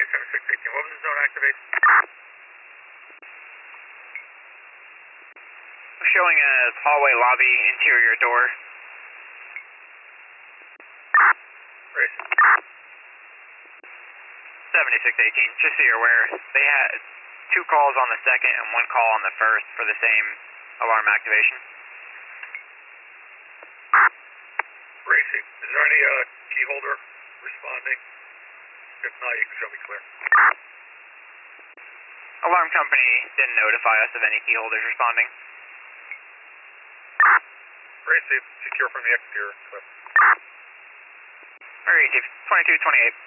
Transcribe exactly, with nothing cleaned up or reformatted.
seventy-six eighteen, what was the zone activation? Showing as hallway lobby interior door. Racing. seventy-six eighteen, just so you're aware, they had two calls on the second and one call on the first for the same alarm activation. Racing. Is there any uh, key holder responding? If not, you can show me clear. Alarm company didn't notify us of any key holders responding. Racing. Secure from the exterior. Clear. Receive. twenty-two twenty-eight.